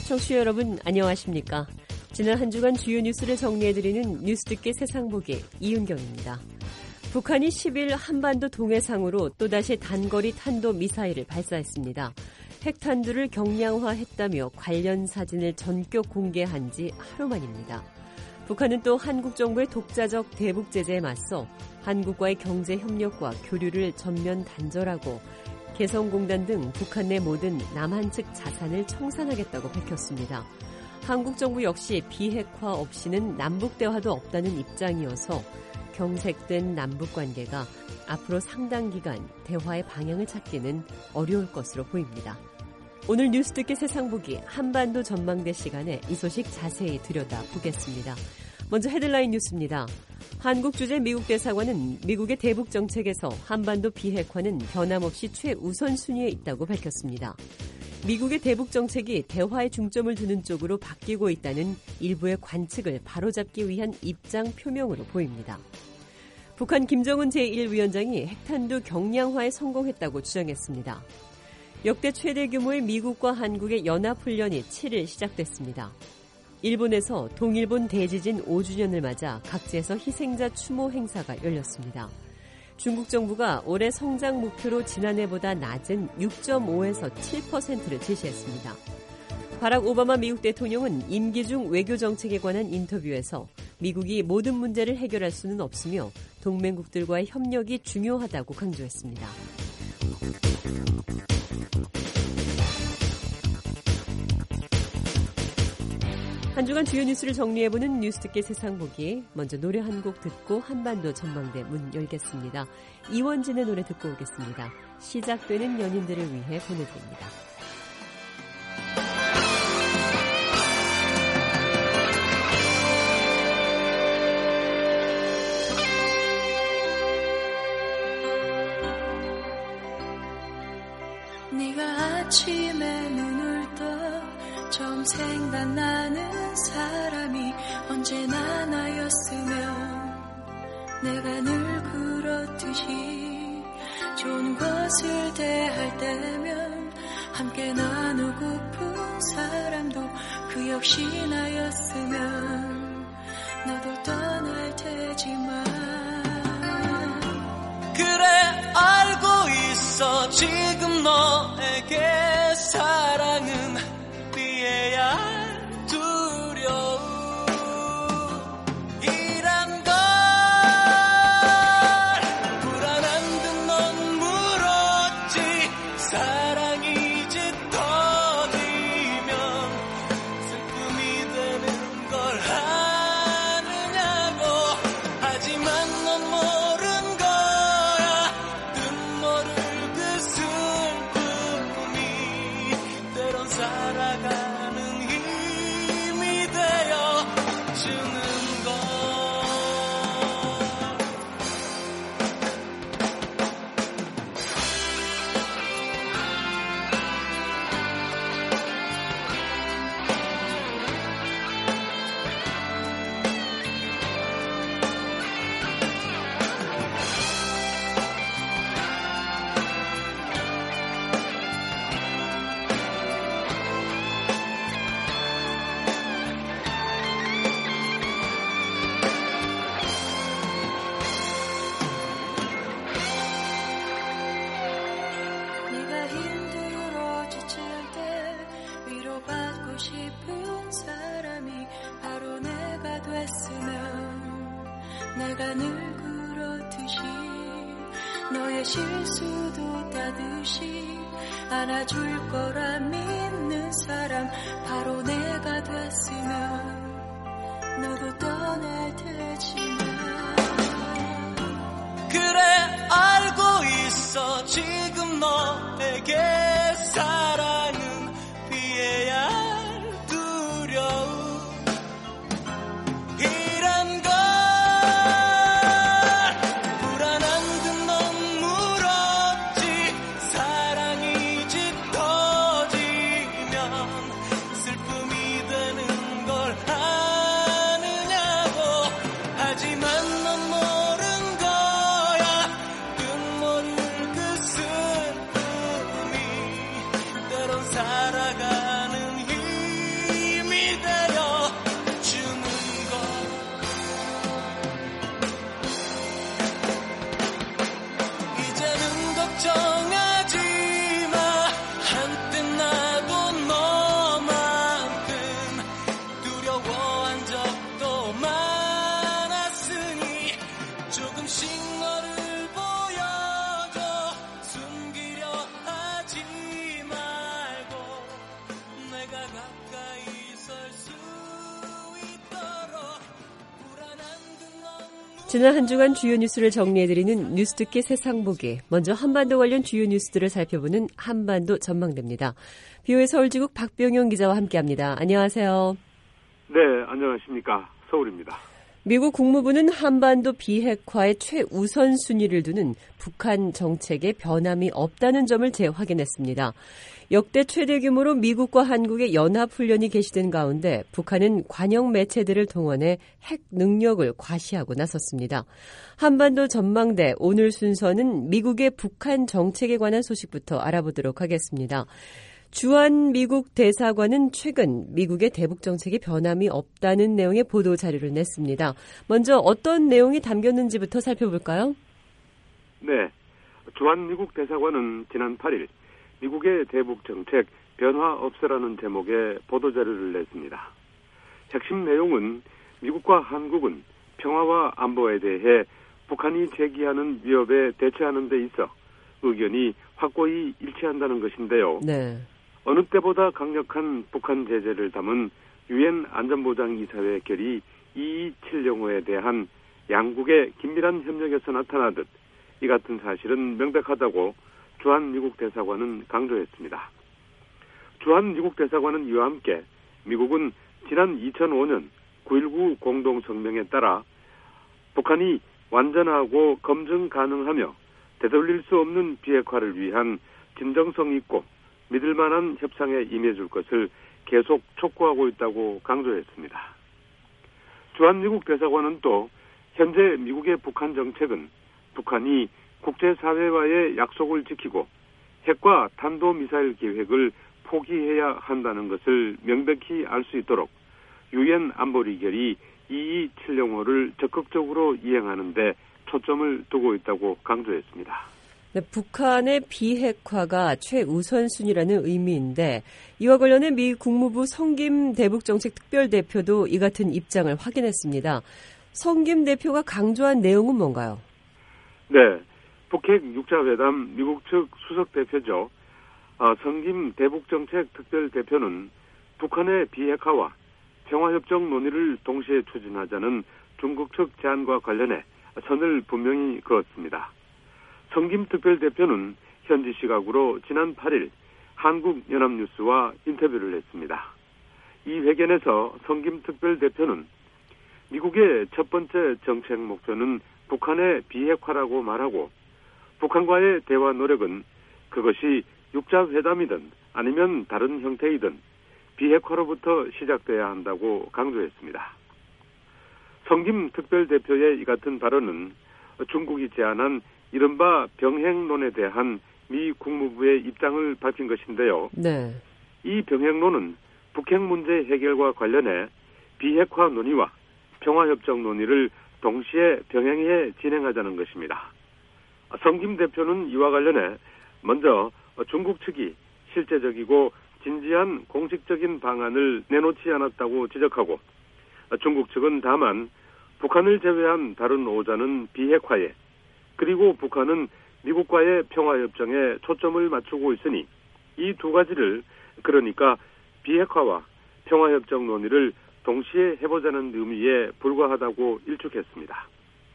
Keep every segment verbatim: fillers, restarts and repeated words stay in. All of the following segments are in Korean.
청취자 여러분 안녕하십니까? 지난 한 주간 주요 뉴스를 정리해드리는 뉴스 듣기 세상 보기 이은경입니다. 북한이 십일 한반도 동해상으로 또다시 단거리 탄도 미사일을 발사했습니다. 핵탄두를 경량화했다며 관련 사진을 전격 공개한 지 하루 만입니다. 북한은 또 한국 정부의 독자적 대북 제재에 맞서 한국과의 경제 협력과 교류를 전면 단절하고 개성공단 등 북한 내 모든 남한 측 자산을 청산하겠다고 밝혔습니다. 한국 정부 역시 비핵화 없이는 남북 대화도 없다는 입장이어서 경색된 남북 관계가 앞으로 상당 기간 대화의 방향을 찾기는 어려울 것으로 보입니다. 오늘 뉴스 듣기 세상 보기 한반도 전망대 시간에 이 소식 자세히 들여다보겠습니다. 먼저 헤드라인 뉴스입니다. 한국 주재 미국 대사관은 미국의 대북 정책에서 한반도 비핵화는 변함없이 최우선 순위에 있다고 밝혔습니다. 미국의 대북 정책이 대화에 중점을 두는 쪽으로 바뀌고 있다는 일부의 관측을 바로잡기 위한 입장 표명으로 보입니다. 북한 김정은 제일 위원장이 핵탄두 경량화에 성공했다고 주장했습니다. 역대 최대 규모의 미국과 한국의 연합훈련이 칠일 시작됐습니다. 일본에서 동일본 대지진 오 주년을 맞아 각지에서 희생자 추모 행사가 열렸습니다. 중국 정부가 올해 성장 목표로 지난해보다 낮은 육 점 오에서 칠 퍼센트를 제시했습니다. 바락 오바마 미국 대통령은 임기 중 외교 정책에 관한 인터뷰에서 미국이 모든 문제를 해결할 수는 없으며 동맹국들과의 협력이 중요하다고 강조했습니다. 한 주간 주요 뉴스를 정리해보는 뉴스 듣기 세상 보기. 먼저 노래 한 곡 듣고 한반도 전망대 문 열겠습니다. 이원진의 노래 듣고 오겠습니다. 시작되는 연인들을 위해 보내드립니다. 네가 아침에 눈을 떠 처음 생각나는 사람이 언제나 나였으면 내가 늘 그렇듯이 좋은 것을 대할 때면 함께 나누고픈 사람도 그 역시 나였으면 너도 떠날 테지만 그래 알고 있어 지금 너에게 사랑은 피해야 싶은 사람이 바로 내가 됐으면 내가 늘 그렇듯이 너의 실수도 따듯이 안아줄 거라 믿는 사람 바로 내가 됐으면 너도 떠날 테지만 그래 알고 있어 지금 너에게 사랑은 피해야 지난 한 주간 주요 뉴스를 정리해드리는 뉴스 듣기 세상 보기. 먼저 한반도 관련 주요 뉴스들을 살펴보는 한반도 전망대입니다. 비오의 서울지국 박병영 기자와 함께합니다. 안녕하세요. 네, 안녕하십니까. 서울입니다. 미국 국무부는 한반도 비핵화의 최우선 순위를 두는 북한 정책에 변함이 없다는 점을 재확인했습니다. 역대 최대 규모로 미국과 한국의 연합훈련이 개시된 가운데 북한은 관영 매체들을 동원해 핵 능력을 과시하고 나섰습니다. 한반도 전망대 오늘 순서는 미국의 북한 정책에 관한 소식부터 알아보도록 하겠습니다. 주한 미국 대사관은 최근 미국의 대북 정책에 변함이 없다는 내용의 보도 자료를 냈습니다. 먼저 어떤 내용이 담겼는지부터 살펴볼까요? 네, 주한 미국 대사관은 지난 팔 일 미국의 대북 정책 변화 없으라는 제목의 보도 자료를 냈습니다. 핵심 내용은 미국과 한국은 평화와 안보에 대해 북한이 제기하는 위협에 대처하는 데 있어 의견이 확고히 일치한다는 것인데요. 네. 어느 때보다 강력한 북한 제재를 담은 유엔 안전보장이사회 결의 이이칠영 호에 대한 양국의 긴밀한 협력에서 나타나듯 이 같은 사실은 명백하다고 주한 미국 대사관은 강조했습니다. 주한 미국 대사관은 이와 함께 미국은 지난 이천오 년 구일구 공동성명에 따라 북한이 완전하고 검증 가능하며 되돌릴 수 없는 비핵화를 위한 진정성 있고 믿을 만한 협상에 임해줄 것을 계속 촉구하고 있다고 강조했습니다. 주한 미국 대사관은 또 현재 미국의 북한 정책은 북한이 국제사회와의 약속을 지키고 핵과 탄도미사일 계획을 포기해야 한다는 것을 명백히 알 수 있도록 유엔 안보리 결의 이이칠영 호를 적극적으로 이행하는 데 초점을 두고 있다고 강조했습니다. 네, 북한의 비핵화가 최우선순위라는 의미인데 이와 관련해 미 국무부 성김 대북정책 특별대표도 이 같은 입장을 확인했습니다. 성김 대표가 강조한 내용은 뭔가요? 네, 북핵 육 자 회담 미국 측 수석 대표죠. 어, 성김 대북정책 특별대표는 북한의 비핵화와 평화협정 논의를 동시에 추진하자는 중국 측 제안과 관련해 선을 분명히 그었습니다. 성김 특별대표는 현지 시각으로 지난 팔 일 한국연합뉴스와 인터뷰를 했습니다. 이 회견에서 성김 특별대표는 미국의 첫 번째 정책 목표는 북한의 비핵화라고 말하고 북한과의 대화 노력은 그것이 육 자 회담이든 아니면 다른 형태이든 비핵화로부터 시작돼야 한다고 강조했습니다. 성김 특별대표의 이 같은 발언은 중국이 제안한 이른바 병핵론에 대한 미 국무부의 입장을 밝힌 것인데요. 네. 이 병핵론은 북핵 문제 해결과 관련해 비핵화 논의와 평화협정 논의를 동시에 병행해 진행하자는 것입니다. 성김 대표는 이와 관련해 먼저 중국 측이 실제적이고 진지한 공식적인 방안을 내놓지 않았다고 지적하고 중국 측은 다만 북한을 제외한 다른 오자는 비핵화에 그리고 북한은 미국과의 평화협정에 초점을 맞추고 있으니 이 두 가지를 그러니까 비핵화와 평화협정 논의를 동시에 해보자는 의미에 불과하다고 일축했습니다.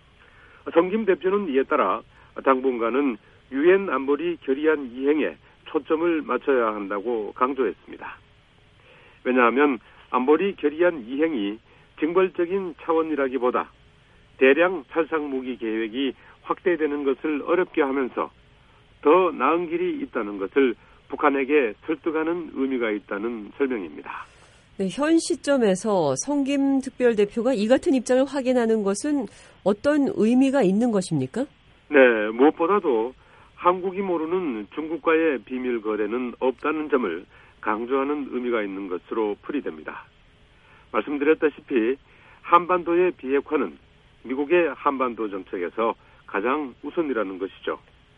성김 대표는 이에 따라 당분간은 유엔 안보리 결의안 이행에 초점을 맞춰야 한다고 강조했습니다. 왜냐하면 안보리 결의안 이행이 징벌적인 차원이라기보다 대량 살상무기 계획이 확대되는 것을 어렵게 하면서 더 나은 길이 있다는 것을 북한에게 설득하는 의미가 있다는 설명입니다. 네, 현 시점에서 성김 특별대표가 이 같은 입장을 확인하는 것은 어떤 의미가 있는 것입니까? 네, 무엇보다도 한국이 모르는 중국과의 비밀 거래는 없다는 점을 강조하는 의미가 있는 것으로 풀이됩니다. 말씀드렸다시피 한반도의 비핵화는 미국의 한반도 정책에서 가장 우선이라는 것이죠.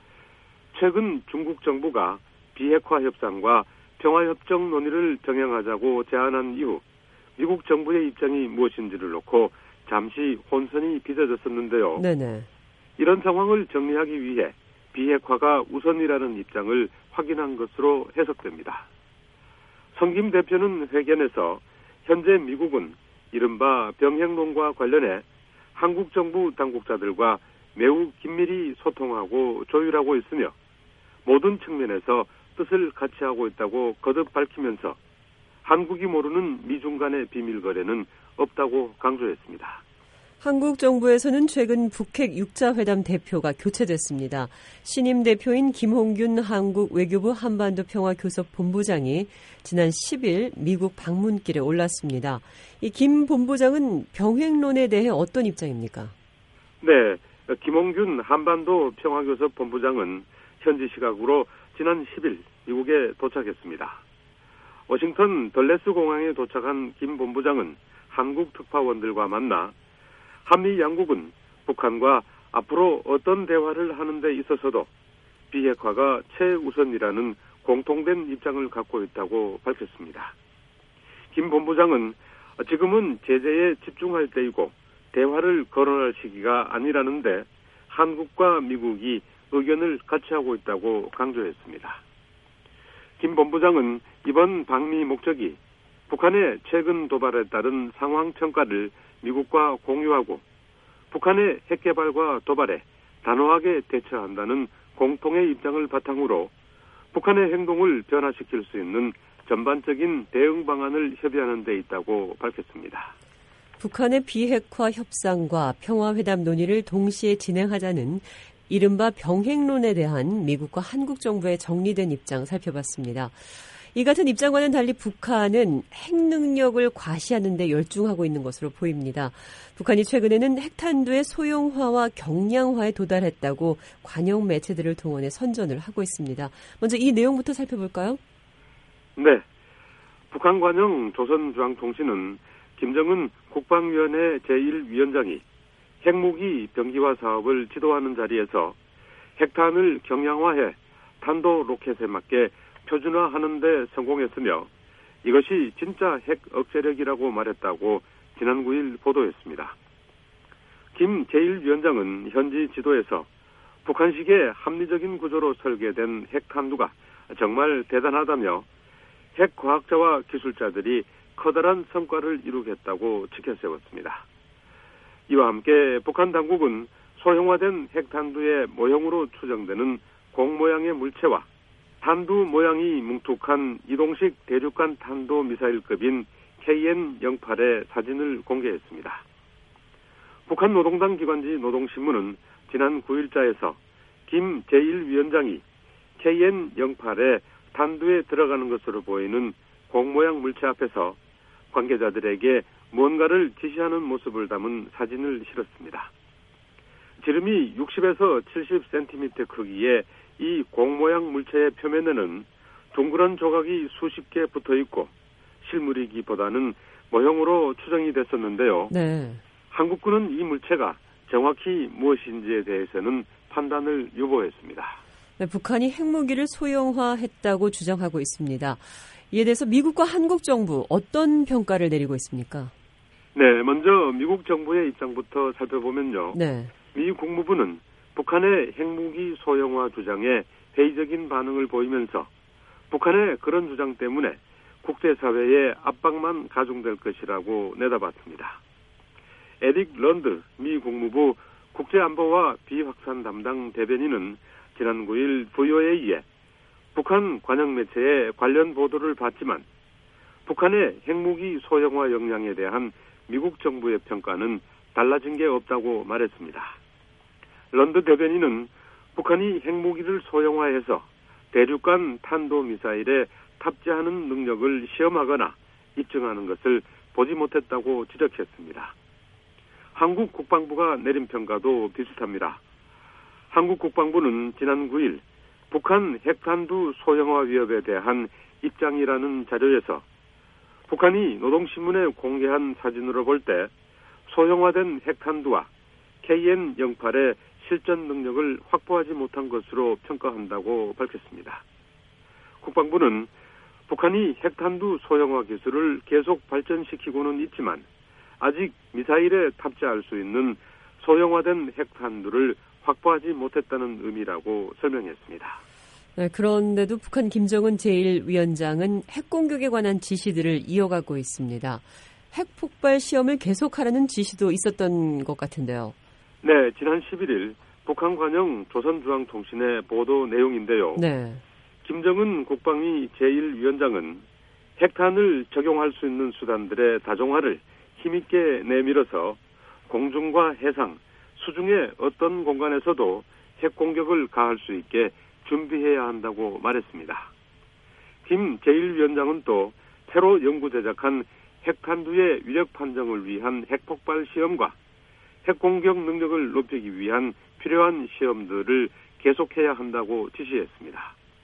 최근 중국 정부가 비핵화 협상과 평화협정 논의를 병행하자고 제안한 이후 미국 정부의 입장이 무엇인지를 놓고 잠시 혼선이 빚어졌었는데요. 네네. 이런 상황을 정리하기 위해 비핵화가 우선이라는 입장을 확인한 것으로 해석됩니다. 성김 대표는 회견에서 현재 미국은 이른바 병핵론과 관련해 한국 정부 당국자들과 매우 긴밀히 소통하고 조율하고 있으며 모든 측면에서 뜻을 같이 하고 있다고 거듭 밝히면서 한국이 모르는 미중 간의 비밀 거래는 없다고 강조했습니다. 한국 정부에서는 최근 북핵 육 자 회담 대표가 교체됐습니다. 신임 대표인 김홍균 한국 외교부 한반도 평화교섭 본부장이 지난 십 일 미국 방문길에 올랐습니다. 이 김 본부장은 병행론에 대해 어떤 입장입니까? 네, 김홍균 한반도 평화교섭 본부장은 현지 시각으로 지난 십 일 미국에 도착했습니다. 워싱턴 덜레스 공항에 도착한 김 본부장은 한국 특파원들과 만나 한미 양국은 북한과 앞으로 어떤 대화를 하는 데 있어서도 비핵화가 최우선이라는 공통된 입장을 갖고 있다고 밝혔습니다. 김 본부장은 지금은 제재에 집중할 때이고 대화를 거론할 시기가 아니라는데 한국과 미국이 의견을 같이 하고 있다고 강조했습니다. 김 본부장은 이번 방미 목적이 북한의 최근 도발에 따른 상황 평가를 미국과 공유하고 북한의 핵 개발과 도발에 단호하게 대처한다는 공통의 입장을 바탕으로 북한의 행동을 변화시킬 수 있는 전반적인 대응 방안을 협의하는 데 있다고 밝혔습니다. 북한의 비핵화 협상과 평화회담 논의를 동시에 진행하자는 이른바 병행론에 대한 미국과 한국 정부의 정리된 입장 살펴봤습니다. 이 같은 입장과는 달리 북한은 핵 능력을 과시하는 데 열중하고 있는 것으로 보입니다. 북한이 최근에는 핵탄두의 소형화와 경량화에 도달했다고 관영 매체들을 동원해 선전을 하고 있습니다. 먼저 이 내용부터 살펴볼까요? 네. 북한 관영 조선중앙통신은 김정은 국방위원회 제일 위원장이 핵무기 병기화 사업을 지도하는 자리에서 핵탄을 경량화해 탄도 로켓에 맞게 표준화하는 데 성공했으며 이것이 진짜 핵 억제력이라고 말했다고 지난 구 일 보도했습니다. 김 제일 위원장은 현지 지도에서 북한식의 합리적인 구조로 설계된 핵탄두가 정말 대단하다며 핵과학자와 기술자들이 커다란 성과를 이루겠다고 지켜세웠습니다. 이와 함께 북한 당국은 소형화된 핵탄두의 모형으로 추정되는 공 모양의 물체와 탄두 모양이 뭉툭한 이동식 대륙간 탄도 미사일급인 케이엔 영팔의 사진을 공개했습니다. 북한 노동당 기관지 노동신문은 지난 구 일자에서 김 제일 위원장이 케이엔 영팔의 탄두에 들어가는 것으로 보이는 공 모양 물체 앞에서 관계자들에게 뭔가를 지시하는 모습을 담은 사진을 실었습니다. 지름이 육십에서 칠십 센티미터 크기의 이 공 모양 물체의 표면에는 둥그런 조각이 수십 개 붙어 있고 실물이기보다는 모형으로 추정이 됐었는데요. 네. 한국군은 이 물체가 정확히 무엇인지에 대해서는 판단을 유보했습니다. 네, 북한이 핵무기를 소형화했다고 주장하고 있습니다. 이에 대해서 미국과 한국 정부 어떤 평가를 내리고 있습니까? 네, 먼저 미국 정부의 입장부터 살펴보면요. 네. 미 국무부는 북한의 핵무기 소형화 주장에 회의적인 반응을 보이면서 북한의 그런 주장 때문에 국제사회의 압박만 가중될 것이라고 내다봤습니다. 에릭 런드 미 국무부 국제안보와 비확산 담당 대변인은 지난 구 일 브이오에이에 북한 관영 매체의 관련 보도를 봤지만 북한의 핵무기 소형화 역량에 대한 미국 정부의 평가는 달라진 게 없다고 말했습니다. 런드 대변인은 북한이 핵무기를 소형화해서 대륙간 탄도미사일에 탑재하는 능력을 시험하거나 입증하는 것을 보지 못했다고 지적했습니다. 한국 국방부가 내린 평가도 비슷합니다. 한국 국방부는 지난 구 일 북한 핵탄두 소형화 위협에 대한 입장이라는 자료에서 북한이 노동신문에 공개한 사진으로 볼 때 소형화된 핵탄두와 케이엔 영팔의 실전 능력을 확보하지 못한 것으로 평가한다고 밝혔습니다. 국방부는 북한이 핵탄두 소형화 기술을 계속 발전시키고는 있지만 아직 미사일에 탑재할 수 있는 소형화된 핵탄두를 확보하지 못했다는 의미라고 설명했습니다. 네, 그런데도 북한 김정은 제일 위원장은 핵공격에 관한 지시들을 이어가고 있습니다. 핵폭발 시험을 계속하라는 지시도 있었던 것 같은데요. 네, 지난 십일일 북한 관영 조선중앙통신의 보도 내용인데요. 네. 김정은 국방위 제일 위원장은 핵탄을 적용할 수 있는 수단들의 다종화를 힘있게 내밀어서 공중과 해상, 수중의 어떤 공간에서도 핵 공격을 가할 수 있게 준비해야 한다고 말했습니다. 김 제일 위원장은 또 새로 연구 제작한 핵탄두의 위력 판정을 위한 핵폭발 시험과 핵공격 능력을 높이기 위한 필요한 시험들을 계속해야 한다고 지시했습니다.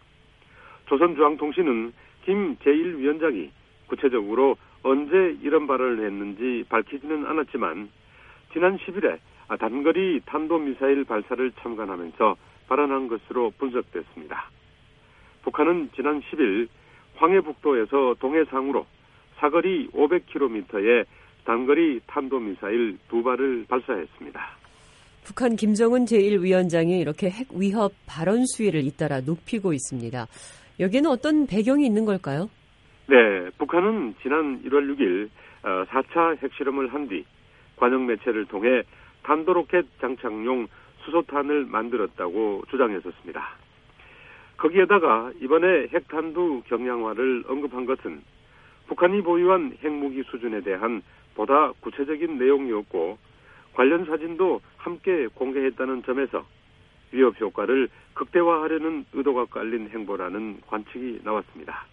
조선중앙통신은 김 제일 위원장이 구체적으로 언제 이런 발언을 했는지 밝히지는 않았지만 지난 십일에 단거리 탄도미사일 발사를 참관하면서 발언한 것으로 분석됐습니다. 북한은 지난 십일 황해북도에서 동해상으로 사거리 오백 킬로미터의 단거리 탄도미사일 두 발을 발사했습니다. 북한 김정은 제일 위원장이 이렇게 핵 위협 발언 수위를 잇따라 높이고 있습니다. 여기에는 어떤 배경이 있는 걸까요? 네, 북한은 지난 일월 육일 사 차 핵실험을 한 뒤 관영 매체를 통해 탄도로켓 장착용 수소탄을 만들었다고 주장했었습니다. 거기에다가 이번에 핵탄두 경량화를 언급한 것은 북한이 보유한 핵무기 수준에 대한 보다 구체적인 내용이었고 관련 사진도 함께 공개했다는 점에서 위협 효과를 극대화하려는 의도가 깔린 행보라는 관측이 나왔습니다.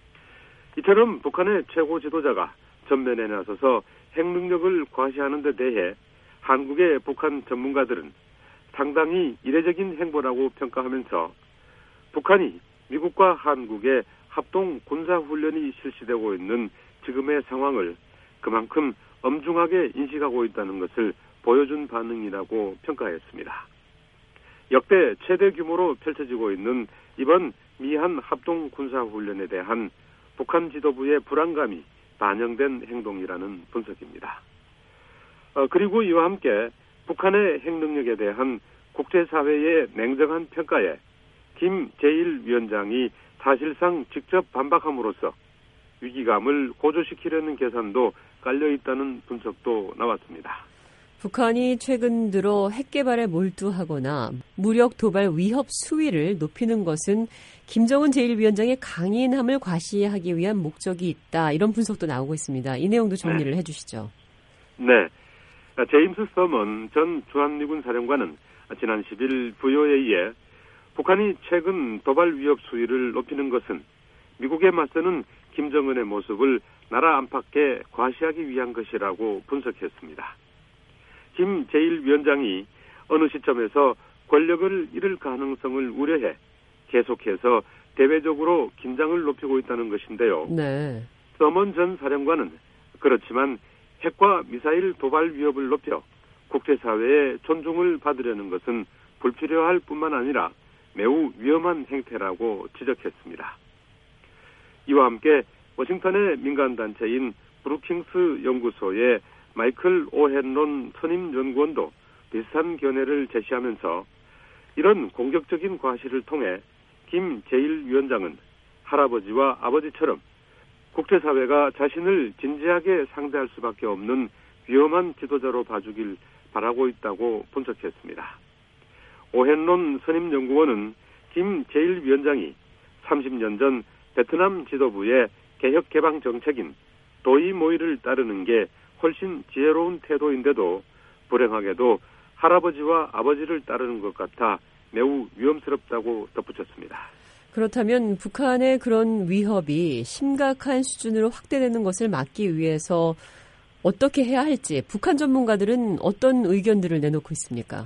이처럼 북한의 최고 지도자가 전면에 나서서 핵 능력을 과시하는 데 대해 한국의 북한 전문가들은 상당히 이례적인 행보라고 평가하면서 북한이 미국과 한국의 합동 군사훈련이 실시되고 있는 지금의 상황을 그만큼 엄중하게 인식하고 있다는 것을 보여준 반응이라고 평가했습니다. 역대 최대 규모로 펼쳐지고 있는 이번 미한 합동 군사훈련에 대한 북한 지도부의 불안감이 반영된 행동이라는 분석입니다. 어, 그리고 이와 함께 북한의 핵능력에 대한 국제사회의 냉정한 평가에 김 제일 위원장이 사실상 직접 반박함으로써 위기감을 고조시키려는 계산도 깔려있다는 분석도 나왔습니다. 북한이 최근 들어 핵 개발에 몰두하거나 무력 도발 위협 수위를 높이는 것은 김정은 제일 위원장의 강인함을 과시하기 위한 목적이 있다. 이런 분석도 나오고 있습니다. 이 내용도 정리를 네. 해주시죠. 네. 제임스 서먼 전 주한미군 사령관은 지난 십일 부여에 의해 북한이 최근 도발 위협 수위를 높이는 것은 미국에 맞서는 김정은의 모습을 나라 안팎에 과시하기 위한 것이라고 분석했습니다. 김 제일 위원장이 어느 시점에서 권력을 잃을 가능성을 우려해 계속해서 대외적으로 긴장을 높이고 있다는 것인데요. 네. 서먼 전 사령관은 그렇지만 핵과 미사일 도발 위협을 높여 국제사회의 존중을 받으려는 것은 불필요할 뿐만 아니라 매우 위험한 행태라고 지적했습니다. 이와 함께 워싱턴의 민간단체인 브루킹스 연구소의 마이클 오헨론 선임 연구원도 비슷한 견해를 제시하면서 이런 공격적인 과시를 통해 김 제일 위원장은 할아버지와 아버지처럼 국제사회가 자신을 진지하게 상대할 수밖에 없는 위험한 지도자로 봐주길 바라고 있다고 분석했습니다. 오헨론 선임 연구원은 김 제일 위원장이 삼십 년 전 베트남 지도부의 개혁 개방 정책인 도이모이를 따르는 게 훨씬 지혜로운 태도인데도 불행하게도 할아버지와 아버지를 따르는 것 같아 매우 위험스럽다고 덧붙였습니다. 그렇다면 북한의 그런 위협이 심각한 수준으로 확대되는 것을 막기 위해서 어떻게 해야 할지 북한 전문가들은 어떤 의견들을 내놓고 있습니까?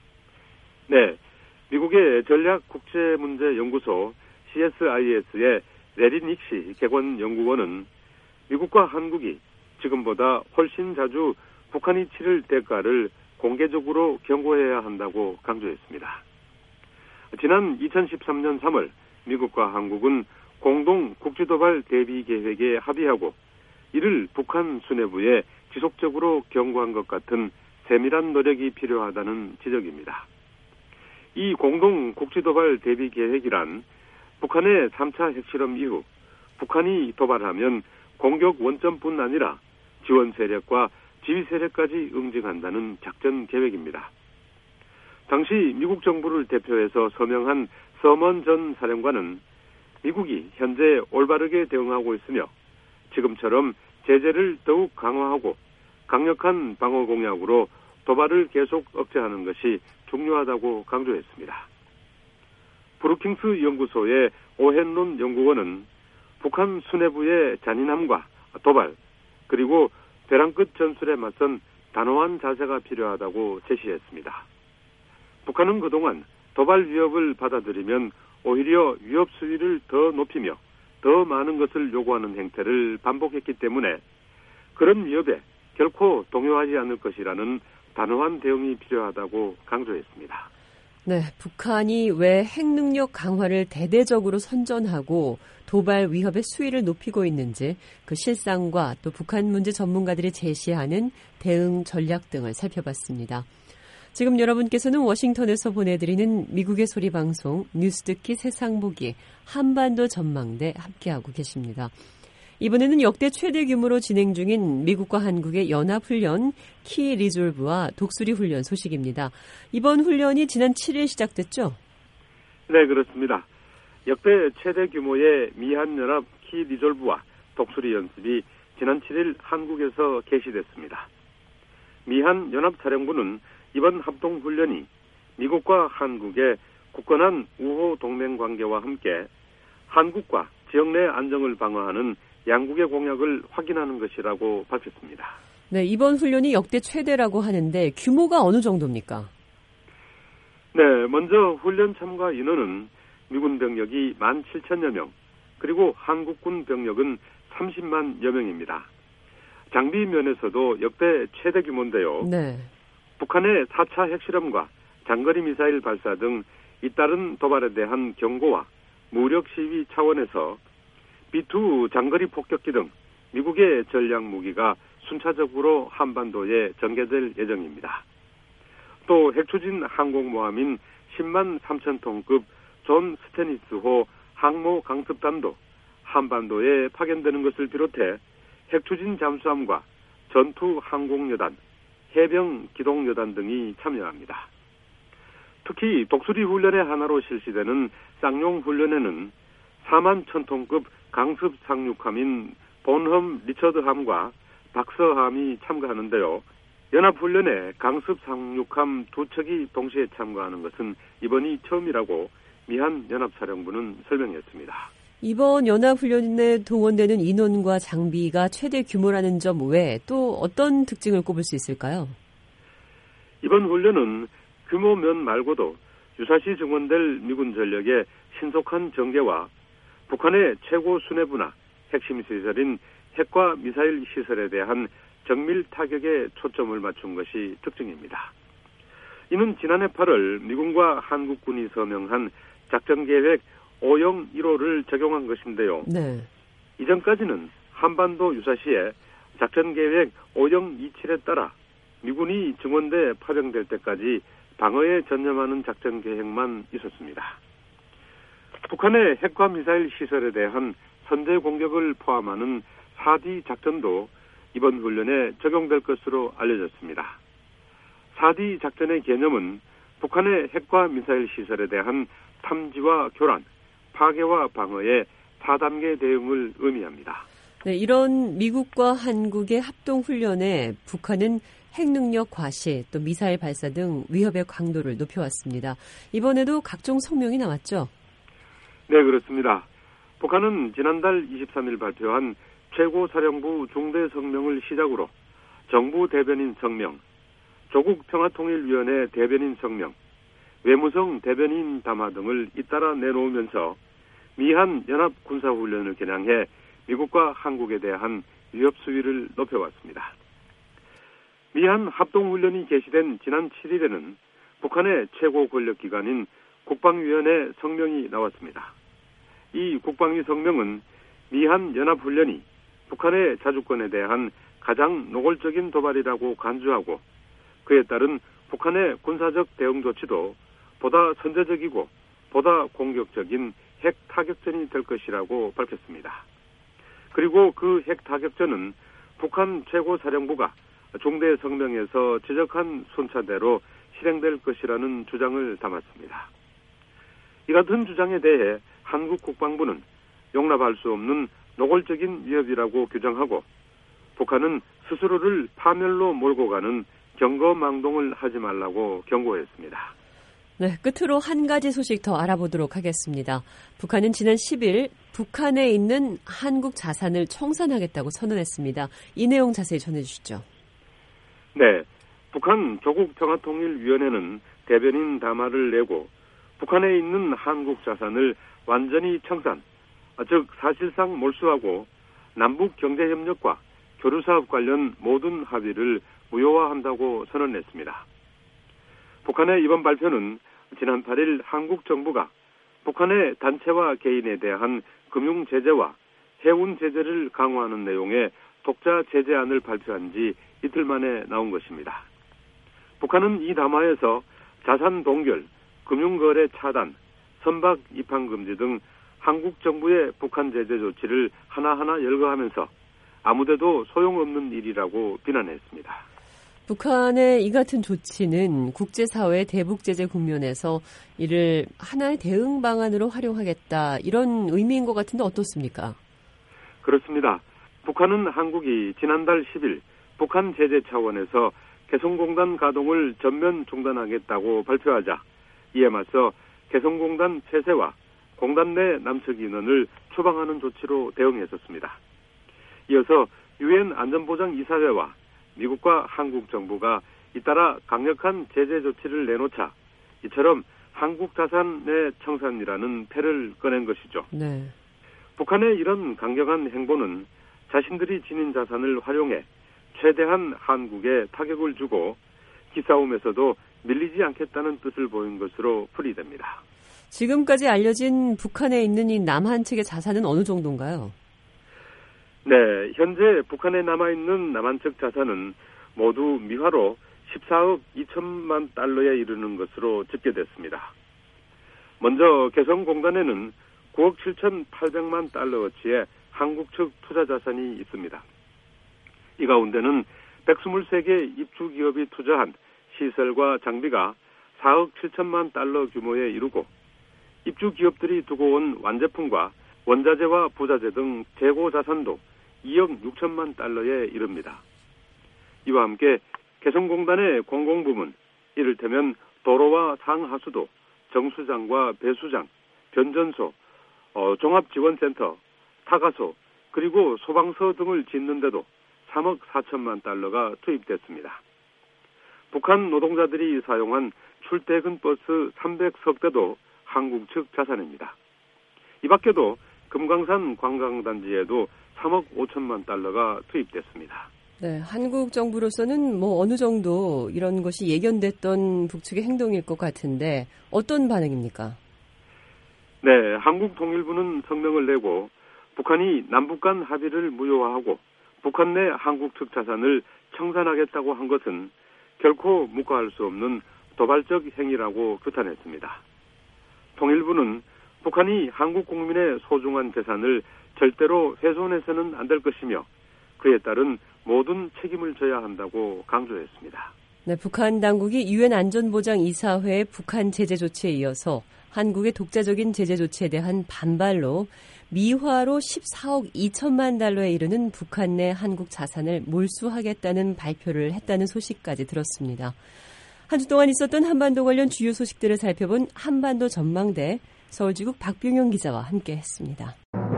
네, 미국의 전략국제문제연구소 씨에스아이에스의 레리 닉시 객원연구원은 미국과 한국이 지금보다 훨씬 자주 북한이 치를 대가를 공개적으로 경고해야 한다고 강조했습니다. 지난 이천십삼 년 삼월 미국과 한국은 공동 국지도발 대비 계획에 합의하고 이를 북한 수뇌부에 지속적으로 경고한 것 같은 세밀한 노력이 필요하다는 지적입니다. 이 공동 국지도발 대비 계획이란 북한의 삼 차 핵실험 이후 북한이 도발하면 공격 원점뿐 아니라 지원 세력과 지휘 세력까지 응징한다는 작전 계획입니다. 당시 미국 정부를 대표해서 서명한 서먼 전 사령관은 미국이 현재 올바르게 대응하고 있으며 지금처럼 제재를 더욱 강화하고 강력한 방어 공약으로 도발을 계속 억제하는 것이 중요하다고 강조했습니다. 브루킹스 연구소의 오헨론 연구원은 북한 수뇌부의 잔인함과 도발 그리고 벼랑 끝 전술에 맞선 단호한 자세가 필요하다고 제시했습니다. 북한은 그동안 도발 위협을 받아들이면 오히려 위협 수위를 더 높이며 더 많은 것을 요구하는 행태를 반복했기 때문에 그런 위협에 결코 동요하지 않을 것이라는 단호한 대응이 필요하다고 강조했습니다. 네, 북한이 왜 핵능력 강화를 대대적으로 선전하고 도발 위협의 수위를 높이고 있는지 그 실상과 또 북한 문제 전문가들이 제시하는 대응 전략 등을 살펴봤습니다. 지금 여러분께서는 워싱턴에서 보내드리는 미국의 소리 방송 뉴스 듣기 세상 보기 한반도 전망대 함께하고 계십니다. 이번에는 역대 최대 규모로 진행 중인 미국과 한국의 연합훈련 키 리졸브와 독수리 훈련 소식입니다. 이번 훈련이 지난 칠 일 시작됐죠? 네, 그렇습니다. 역대 최대 규모의 미한연합 키 리졸브와 독수리 연습이 지난 칠 일 한국에서 개시됐습니다. 미한연합사령부는 이번 합동훈련이 미국과 한국의 굳건한 우호 동맹 관계와 함께 한국과 지역 내 안정을 방어하는 양국의 공약을 확인하는 것이라고 밝혔습니다. 네, 이번 훈련이 역대 최대라고 하는데 규모가 어느 정도입니까? 네, 먼저 훈련 참가 인원은 미군 병력이 만 칠천여 명, 그리고 한국군 병력은 삼십만여 명입니다. 장비 면에서도 역대 최대 규모인데요. 네. 북한의 사 차 핵실험과 장거리 미사일 발사 등 잇따른 도발에 대한 경고와 무력 시위 차원에서 비투 장거리 폭격기 등 미국의 전략 무기가 순차적으로 한반도에 전개될 예정입니다. 또 핵추진 항공모함인 십만 삼천 톤급 존 스테니스호 항모 강습단도 한반도에 파견되는 것을 비롯해 핵추진 잠수함과 전투 항공여단, 해병 기동여단 등이 참여합니다. 특히 독수리 훈련의 하나로 실시되는 쌍용 훈련에는 사만 천 톤급 강습 상륙함인 본험 리처드함과 박서함이 참가하는데요. 연합훈련에 강습 상륙함 두 척이 동시에 참가하는 것은 이번이 처음이라고 미한연합사령부는 설명했습니다. 이번 연합훈련에 동원되는 인원과 장비가 최대 규모라는 점 외에 또 어떤 특징을 꼽을 수 있을까요? 이번 훈련은 규모면 말고도 유사시 증원될 미군 전력의 신속한 전개와 북한의 최고 수뇌부나 핵심 시설인 핵과 미사일 시설에 대한 정밀 타격에 초점을 맞춘 것이 특징입니다. 이는 지난해 팔월 미군과 한국군이 서명한 작전계획 오영일호를 적용한 것인데요. 네. 이전까지는 한반도 유사시에 작전계획 오영이칠에 따라 미군이 증원돼 파병될 때까지 방어에 전념하는 작전계획만 있었습니다. 북한의 핵과 미사일 시설에 대한 선제 공격을 포함하는 사 디 작전도 이번 훈련에 적용될 것으로 알려졌습니다. 사 디 작전의 개념은 북한의 핵과 미사일 시설에 대한 탐지와 교란, 파괴와 방어의 사 단계 대응을 의미합니다. 네, 이런 미국과 한국의 합동훈련에 북한은 핵능력 과시, 또 미사일 발사 등 위협의 강도를 높여왔습니다. 이번에도 각종 성명이 나왔죠? 네, 그렇습니다. 북한은 지난달 이십삼일 발표한 최고사령부 중대 성명을 시작으로 정부 대변인 성명, 조국평화통일위원회 대변인 성명, 외무성 대변인 담화 등을 잇따라 내놓으면서 미한 연합군사훈련을 겨냥해 미국과 한국에 대한 위협 수위를 높여왔습니다. 미한 합동훈련이 개시된 지난 칠일에는 북한의 최고 권력기관인 국방위원회 성명이 나왔습니다. 이 국방위 성명은 미한 연합훈련이 북한의 자주권에 대한 가장 노골적인 도발이라고 간주하고 그에 따른 북한의 군사적 대응 조치도 보다 선제적이고 보다 공격적인 핵 타격전이 될 것이라고 밝혔습니다. 그리고 그 핵 타격전은 북한 최고사령부가 종대 성명에서 지적한 순차대로 실행될 것이라는 주장을 담았습니다. 이 같은 주장에 대해 한국 국방부는 용납할 수 없는 노골적인 위협이라고 규정하고 북한은 스스로를 파멸로 몰고 가는 경거망동을 하지 말라고 경고했습니다. 네, 끝으로 한 가지 소식 더 알아보도록 하겠습니다. 북한은 지난 십 일 북한에 있는 한국 자산을 청산하겠다고 선언했습니다. 이 내용 자세히 전해주시죠. 네, 북한 조국평화통일위원회는 대변인 담화를 내고 북한에 있는 한국 자산을 완전히 청산, 즉 사실상 몰수하고 남북 경제협력과 교류사업 관련 모든 합의를 무효화한다고 선언했습니다. 북한의 이번 발표는 지난 팔 일 한국 정부가 북한의 단체와 개인에 대한 금융 제재와 해운 제재를 강화하는 내용의 독자 제재안을 발표한 지 이틀 만에 나온 것입니다. 북한은 이 담화에서 자산 동결, 금융거래 차단, 선박 입항 금지 등 한국 정부의 북한 제재 조치를 하나하나 열거하면서 아무데도 소용없는 일이라고 비난했습니다. 북한의 이 같은 조치는 국제사회의 대북제재 국면에서 이를 하나의 대응 방안으로 활용하겠다, 이런 의미인 것 같은데 어떻습니까? 그렇습니다. 북한은 한국이 지난달 십 일 북한 제재 차원에서 개성공단 가동을 전면 중단하겠다고 발표하자 이에 맞서 개성공단 폐쇄와 공단 내 남측 인원을 추방하는 조치로 대응했었습니다. 이어서 유엔 안전보장이사회와 미국과 한국 정부가 잇따라 강력한 제재 조치를 내놓자 이처럼 한국 자산의 청산이라는 패를 꺼낸 것이죠. 네. 북한의 이런 강경한 행보는 자신들이 지닌 자산을 활용해 최대한 한국에 타격을 주고 기싸움에서도 밀리지 않겠다는 뜻을 보인 것으로 풀이됩니다. 지금까지 알려진 북한에 있는 이 남한 측의 자산은 어느 정도인가요? 네, 현재 북한에 남아있는 남한 측 자산은 모두 미화로 십사억 이천만 달러에 이르는 것으로 집계됐습니다. 먼저 개성공단에는 구억 칠천팔백만 달러어치의 한국 측 투자 자산이 있습니다. 이 가운데는 백이십삼 개 입주 기업이 투자한 시설과 장비가 사억 칠천만 달러 규모에 이르고 입주 기업들이 두고 온 완제품과 원자재와 부자재 등 재고 자산도 이억 육천만 달러에 이릅니다. 이와 함께 개성공단의 공공부문, 이를테면 도로와 상하수도, 정수장과 배수장, 변전소, 어, 종합지원센터, 타가소, 그리고 소방서 등을 짓는 데도 삼억 사천만 달러가 투입됐습니다. 북한 노동자들이 사용한 출퇴근 버스 삼백석 대도 한국 측 자산입니다. 이 밖에도 금강산 관광단지에도 삼억 오천만 달러가 투입됐습니다. 네, 한국 정부로서는 뭐 어느 정도 이런 것이 예견됐던 북측의 행동일 것 같은데 어떤 반응입니까? 네, 한국 통일부는 성명을 내고 북한이 남북 간 합의를 무효화하고 북한 내 한국 측 자산을 청산하겠다고 한 것은 결코 묵과할 수 없는 도발적 행위라고 규탄했습니다. 통일부는 북한이 한국 국민의 소중한 재산을 절대로 훼손해서는 안 될 것이며 그에 따른 모든 책임을 져야 한다고 강조했습니다. 네, 북한 당국이 유엔 안전보장이사회의 북한 제재 조치에 이어서 한국의 독자적인 제재 조치에 대한 반발로 미화로 십사억 이천만 달러에 이르는 북한 내 한국 자산을 몰수하겠다는 발표를 했다는 소식까지 들었습니다. 한 주 동안 있었던 한반도 관련 주요 소식들을 살펴본 한반도 전망대, 서울지국 박병영 기자와 함께했습니다.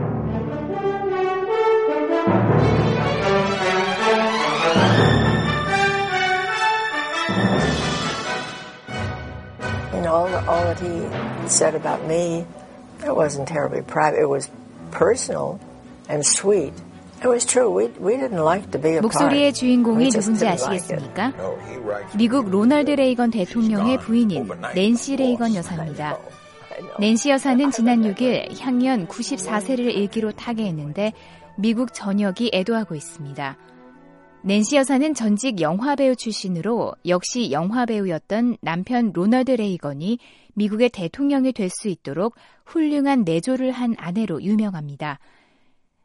You know, all, all that he said about me, it wasn't terribly private. It was personal and sweet. It was true. We, we didn't like to be a part. 목소리의 주인공이 누군지 아시겠습니까? 미국 로널드 레이건 대통령의 부인인 낸시 레이건 여사입니다. 낸시 여사는 지난 육 일 향년 구십사 세를 일기로 타계했는데 미국 전역이 애도하고 있습니다. 낸시 여사는 전직 영화배우 출신으로 역시 영화배우였던 남편 로널드 레이건이 미국의 대통령이 될 수 있도록 훌륭한 내조를 한 아내로 유명합니다.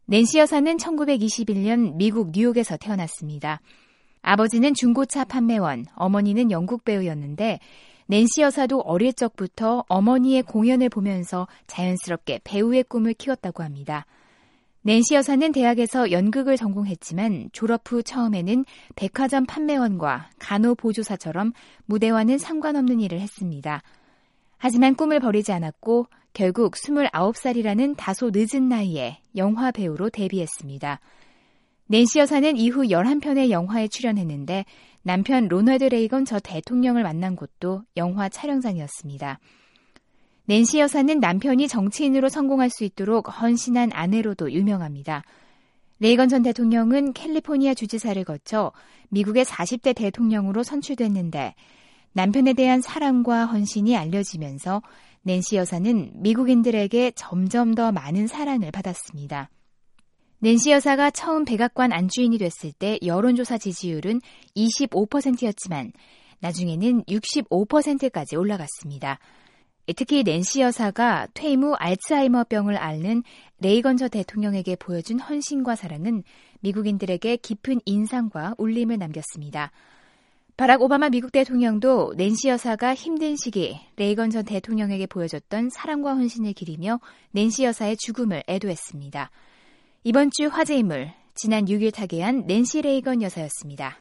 낸시 여사는 천구백이십일 년 미국 뉴욕에서 태어났습니다. 아버지는 중고차 판매원, 어머니는 연극 배우였는데 낸시 여사도 어릴 적부터 어머니의 공연을 보면서 자연스럽게 배우의 꿈을 키웠다고 합니다. 낸시 여사는 대학에서 연극을 전공했지만 졸업 후 처음에는 백화점 판매원과 간호보조사처럼 무대와는 상관없는 일을 했습니다. 하지만 꿈을 버리지 않았고 결국 스물아홉 살이라는 다소 늦은 나이에 영화 배우로 데뷔했습니다. 낸시 여사는 이후 열한 편의 영화에 출연했는데 남편 로널드 레이건 전 대통령을 만난 곳도 영화 촬영장이었습니다. 낸시 여사는 남편이 정치인으로 성공할 수 있도록 헌신한 아내로도 유명합니다. 레이건 전 대통령은 캘리포니아 주지사를 거쳐 미국의 사십 대 대통령으로 선출됐는데 남편에 대한 사랑과 헌신이 알려지면서 낸시 여사는 미국인들에게 점점 더 많은 사랑을 받았습니다. 낸시 여사가 처음 백악관 안주인이 됐을 때 여론조사 지지율은 이십오 퍼센트였지만 나중에는 육십오 퍼센트까지 올라갔습니다. 특히 낸시 여사가 퇴임 후 알츠하이머병을 앓는 레이건 전 대통령에게 보여준 헌신과 사랑은 미국인들에게 깊은 인상과 울림을 남겼습니다. 바락 오바마 미국 대통령도 낸시 여사가 힘든 시기 레이건 전 대통령에게 보여줬던 사랑과 헌신을 기리며 낸시 여사의 죽음을 애도했습니다. 이번 주 화제 인물, 지난 육 일 타계한 낸시 레이건 여사였습니다.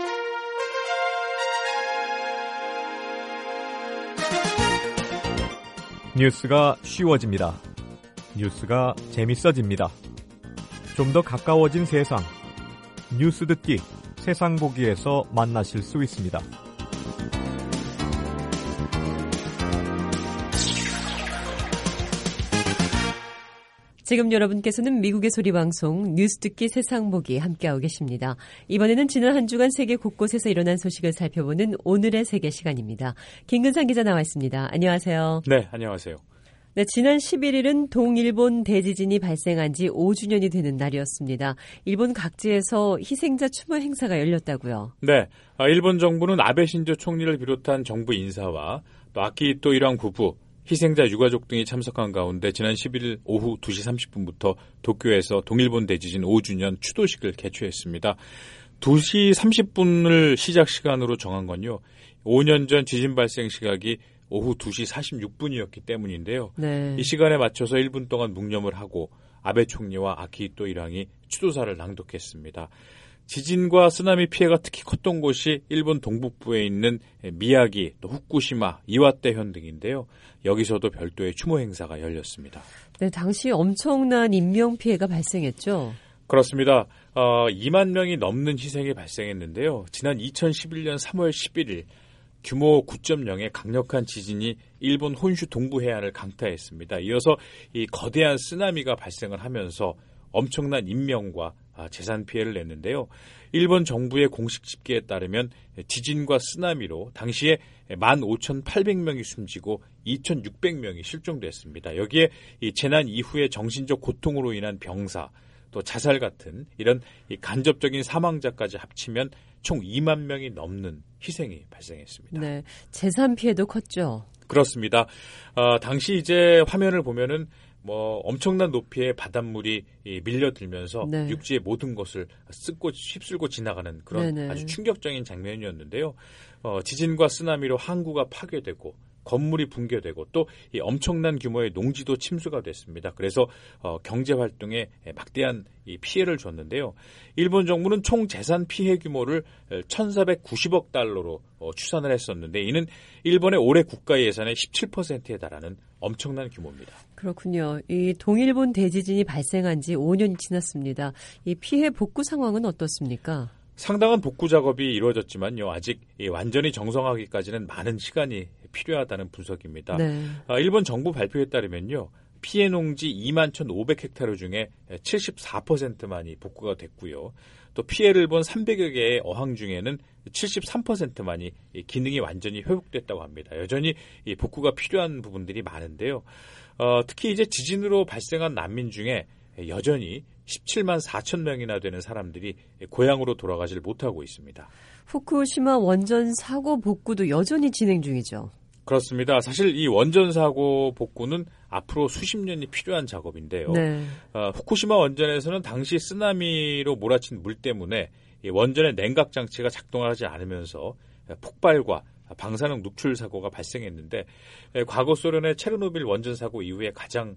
뉴스가 쉬워집니다. 뉴스가 재밌어집니다. 좀 더 가까워진 세상. 뉴스 듣기, 세상 보기에서 만나실 수 있습니다. 지금 여러분께서는 미국의 소리방송 뉴스 듣기 세상 보기 함께하고 계십니다. 이번에는 지난 한 주간 세계 곳곳에서 일어난 소식을 살펴보는 오늘의 세계 시간입니다. 김근상 기자 나와 있습니다. 안녕하세요. 네, 안녕하세요. 네, 지난 십일 일은 동일본 대지진이 발생한 지 오 주년이 되는 날이었습니다. 일본 각지에서 희생자 추모 행사가 열렸다고요. 네, 일본 정부는 아베 신조 총리를 비롯한 정부 인사와 또 아키히토 일왕 부부, 희생자 유가족 등이 참석한 가운데 지난 십일 일 오후 두 시 삼십 분부터 도쿄에서 동일본 대지진 오 주년 추도식을 개최했습니다. 두 시 삼십 분을 시작 시간으로 정한 건요. 오 년 전 지진 발생 시각이 오후 두 시 사십육 분이었기 때문인데요. 네. 이 시간에 맞춰서 일 분 동안 묵념을 하고 아베 총리와 아키히토 일왕이 추도사를 낭독했습니다. 지진과 쓰나미 피해가 특히 컸던 곳이 일본 동북부에 있는 미야기, 또 후쿠시마, 이와테현 등인데요. 여기서도 별도의 추모 행사가 열렸습니다. 네, 당시 엄청난 인명피해가 발생했죠. 그렇습니다. 어, 이만 명이 넘는 희생이 발생했는데요. 지난 이천십일 년 삼월 십일 일 규모 구 점 영의 강력한 지진이 일본 혼슈 동부 해안을 강타했습니다. 이어서 이 거대한 쓰나미가 발생을 하면서 엄청난 인명과 재산 피해를 냈는데요. 일본 정부의 공식 집계에 따르면 지진과 쓰나미로 당시에 만 오천팔백 명이 숨지고 이천육백 명이 실종됐습니다. 여기에 이 재난 이후의 정신적 고통으로 인한 병사, 또 자살 같은 이런 이 간접적인 사망자까지 합치면 총 이만 명이 넘는 희생이 발생했습니다. 네, 재산 피해도 컸죠. 그렇습니다. 어, 당시 이제 화면을 보면은 뭐 엄청난 높이의 바닷물이 밀려들면서 네. 육지의 모든 것을 씻고 휩쓸고 지나가는 그런 네네. 아주 충격적인 장면이었는데요. 어, 지진과 쓰나미로 항구가 파괴되고 건물이 붕괴되고 또 이 엄청난 규모의 농지도 침수가 됐습니다. 그래서 어, 경제 활동에 막대한 이 피해를 줬는데요. 일본 정부는 총 재산 피해 규모를 천사백구십억 달러로 어, 추산을 했었는데 이는 일본의 올해 국가 예산의 십칠 퍼센트에 달하는 엄청난 규모입니다. 그렇군요. 이 동일본 대지진이 발생한 지 오 년이 지났습니다. 이 피해 복구 상황은 어떻습니까? 상당한 복구 작업이 이루어졌지만요. 아직 완전히 정상화하기까지는 많은 시간이 필요하다는 분석입니다. 네. 일본 정부 발표에 따르면요. 피해 농지 이만 천오백 헥타르 중에 칠십사 퍼센트만이 복구가 됐고요. 또 피해를 본 삼백여 개의 어항 중에는 칠십삼 퍼센트만이 기능이 완전히 회복됐다고 합니다. 여전히 복구가 필요한 부분들이 많은데요. 어, 특히 이제 지진으로 발생한 난민 중에 여전히 십칠만 사천 명이나 되는 사람들이 고향으로 돌아가질 못하고 있습니다. 후쿠시마 원전 사고 복구도 여전히 진행 중이죠. 그렇습니다. 사실 이 원전 사고 복구는 앞으로 수십 년이 필요한 작업인데요. 네. 어, 후쿠시마 원전에서는 당시 쓰나미로 몰아친 물 때문에 이 원전의 냉각 장치가 작동하지 않으면서 폭발과 방사능 누출 사고가 발생했는데 과거 소련의 체르노빌 원전 사고 이후에 가장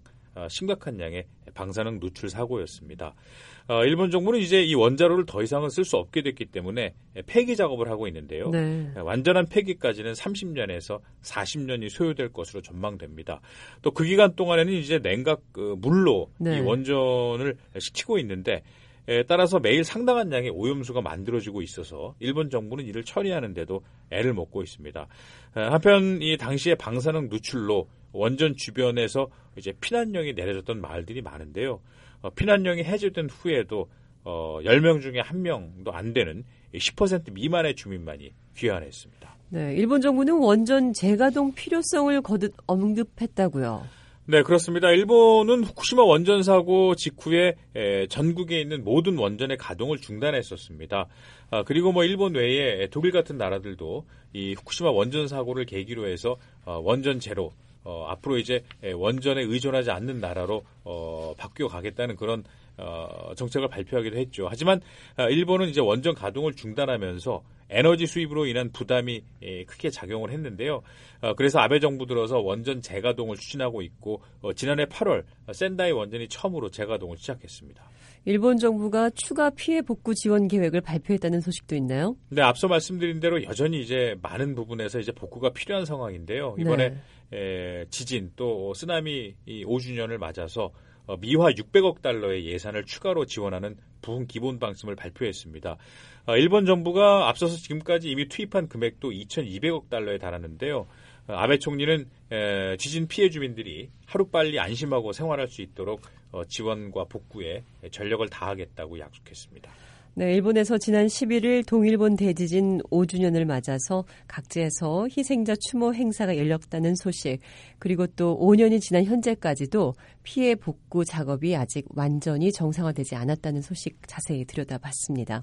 심각한 양의 방사능 누출 사고였습니다. 어, 일본 정부는 이제 이 원자로를 더 이상은 쓸 수 없게 됐기 때문에 폐기 작업을 하고 있는데요. 네. 완전한 폐기까지는 삼십 년에서 사십 년이 소요될 것으로 전망됩니다. 또 그 기간 동안에는 이제 냉각 그 물로 네. 이 원전을 식히고 있는데 에, 따라서 매일 상당한 양의 오염수가 만들어지고 있어서 일본 정부는 이를 처리하는데도 애를 먹고 있습니다. 에, 한편 이 당시의 방사능 누출로 원전 주변에서 이제 피난령이 내려졌던 마을들이 많은데요. 어, 피난령이 해제된 후에도 어, 열 명 중에 한 명도 안 되는 십 퍼센트 미만의 주민만이 귀환했습니다. 네, 일본 정부는 원전 재가동 필요성을 거듭 언급했다고요. 네, 그렇습니다. 일본은 후쿠시마 원전 사고 직후에 에, 전국에 있는 모든 원전의 가동을 중단했었습니다. 아, 그리고 뭐 일본 외에 독일 같은 나라들도 이 후쿠시마 원전 사고를 계기로 해서 어, 원전 제로 어, 앞으로 이제 원전에 의존하지 않는 나라로 어, 바뀌어 가겠다는 그런 어, 정책을 발표하기도 했죠. 하지만 어, 일본은 이제 원전 가동을 중단하면서 에너지 수입으로 인한 부담이 예, 크게 작용을 했는데요. 어, 그래서 아베 정부 들어서 원전 재가동을 추진하고 있고 어, 지난해 팔월 센다이 원전이 처음으로 재가동을 시작했습니다. 일본 정부가 추가 피해 복구 지원 계획을 발표했다는 소식도 있나요? 네, 앞서 말씀드린 대로 여전히 이제 많은 부분에서 이제 복구가 필요한 상황인데요. 이번에 네. 에, 지진 또 쓰나미 오 주년을 맞아서 어, 미화 육백억 달러의 예산을 추가로 지원하는 부흥 기본 방침을 발표했습니다. 어, 일본 정부가 앞서서 지금까지 이미 투입한 금액도 이천이백억 달러에 달하는데요. 어, 아베 총리는 에, 지진 피해 주민들이 하루빨리 안심하고 생활할 수 있도록 어, 지원과 복구에 전력을 다하겠다고 약속했습니다. 네, 일본에서 지난 십일 일 동일본 대지진 오 주년을 맞아서 각지에서 희생자 추모 행사가 열렸다는 소식, 그리고 또 오 년이 지난 현재까지도 피해 복구 작업이 아직 완전히 정상화되지 않았다는 소식 자세히 들여다봤습니다.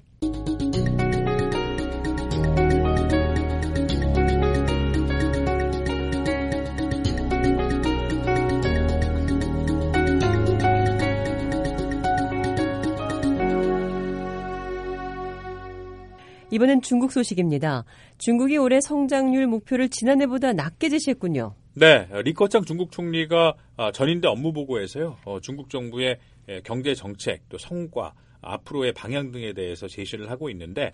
이번엔 중국 소식입니다. 중국이 올해 성장률 목표를 지난해보다 낮게 제시했군요. 네, 리커창 중국 총리가 전인대 업무보고에서요. 중국 정부의 경제 정책, 또 성과, 앞으로의 방향 등에 대해서 제시를 하고 있는데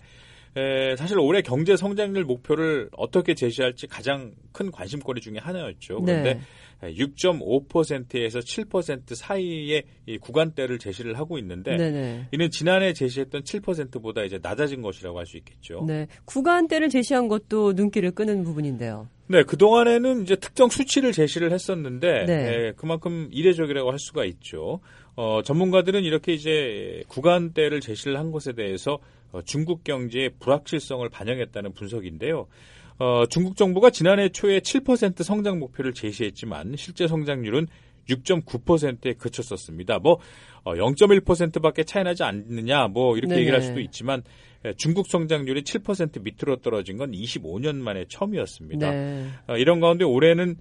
사실 올해 경제 성장률 목표를 어떻게 제시할지 가장 큰 관심거리 중에 하나였죠. 그런데 네. 육 점 오 퍼센트에서 칠 퍼센트 사이의 이 구간대를 제시를 하고 있는데 네네. 이는 지난해 제시했던 칠 퍼센트보다 이제 낮아진 것이라고 할 수 있겠죠. 네, 구간대를 제시한 것도 눈길을 끄는 부분인데요. 네, 그동안에는 이제 특정 수치를 제시를 했었는데 네. 네, 그만큼 이례적이라고 할 수가 있죠. 어, 전문가들은 이렇게 이제 구간대를 제시를 한 것에 대해서 어, 중국 경제의 불확실성을 반영했다는 분석인데요. 어, 중국 정부가 지난해 초에 칠 퍼센트 성장 목표를 제시했지만 실제 성장률은 육 점 구 퍼센트에 그쳤었습니다. 뭐 어, 영 점 일 퍼센트밖에 차이 나지 않느냐 뭐 이렇게 네네. 얘기를 할 수도 있지만 중국 성장률이 칠 퍼센트 밑으로 떨어진 건 이십오 년 만에 처음이었습니다. 네. 어, 이런 가운데 올해는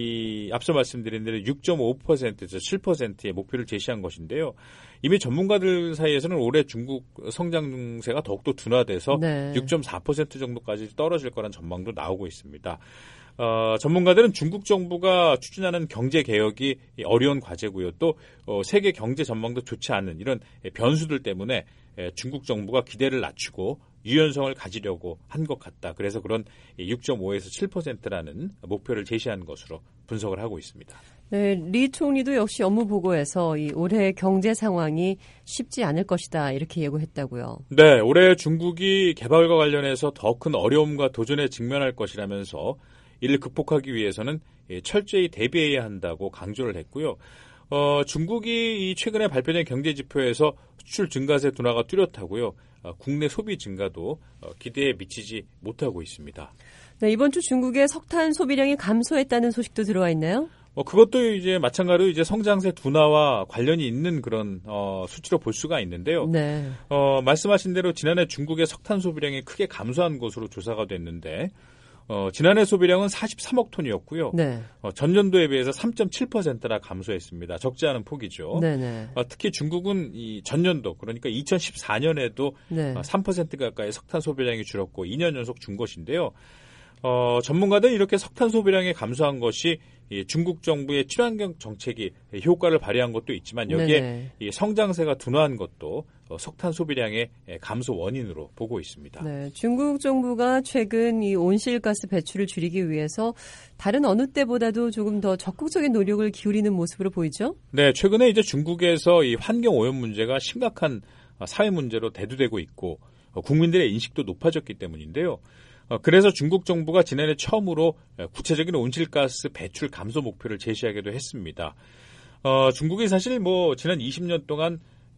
이 앞서 말씀드린 대로 육 점 오 퍼센트에서 칠 퍼센트의 목표를 제시한 것인데요. 이미 전문가들 사이에서는 올해 중국 성장세가 더욱더 둔화돼서 네. 육 점 사 퍼센트 정도까지 떨어질 거란 전망도 나오고 있습니다. 어, 전문가들은 중국 정부가 추진하는 경제 개혁이 어려운 과제고요. 또 어, 세계 경제 전망도 좋지 않은 이런 변수들 때문에 중국 정부가 기대를 낮추고 유연성을 가지려고 한 것 같다. 그래서 그런 육 점 오에서 칠 퍼센트라는 목표를 제시한 것으로 분석을 하고 있습니다. 네, 리 총리도 역시 업무 보고에서 이 올해 경제 상황이 쉽지 않을 것이다 이렇게 예고했다고요. 네, 올해 중국이 개발과 관련해서 더 큰 어려움과 도전에 직면할 것이라면서 이를 극복하기 위해서는 철저히 대비해야 한다고 강조를 했고요. 어, 중국이 이 최근에 발표된 경제 지표에서 수출 증가세 둔화가 뚜렷하고요. 어, 국내 소비 증가도 어, 기대에 미치지 못하고 있습니다. 네, 이번 주 중국의 석탄 소비량이 감소했다는 소식도 들어와 있나요? 어, 그것도 이제 마찬가지로 이제 성장세 둔화와 관련이 있는 그런 어, 수치로 볼 수가 있는데요. 네. 어, 말씀하신 대로 지난해 중국의 석탄 소비량이 크게 감소한 것으로 조사가 됐는데 어, 지난해 소비량은 사십삼억 톤이었고요. 네. 어, 전년도에 비해서 삼 점 칠 퍼센트나 감소했습니다. 적지 않은 폭이죠. 네네. 어, 특히 중국은 이 전년도 그러니까 이천십사 년에도 네. 어, 삼 퍼센트 가까이 석탄 소비량이 줄었고 이 년 연속 준 것인데요. 어, 전문가들은 이렇게 석탄 소비량이 감소한 것이 이 중국 정부의 친환경 정책이 효과를 발휘한 것도 있지만 여기에 이 성장세가 둔화한 것도 어, 석탄 소비량의 감소 원인으로 보고 있습니다. 네, 중국 정부가 최근 이 온실가스 배출을 줄이기 위해서 다른 어느 때보다도 조금 더 적극적인 노력을 기울이는 모습으로 보이죠? 네, 최근에 이제 중국에서 이 환경 오염 문제가 심각한 사회 문제로 대두되고 있고 어, 국민들의 인식도 높아졌기 때문인데요. 그래서 중국 정부가 지난해 처음으로 구체적인 온실가스 배출 감소 목표를 제시하기도 했습니다. 어, 중국이 사실 뭐 지난 이십 년 동안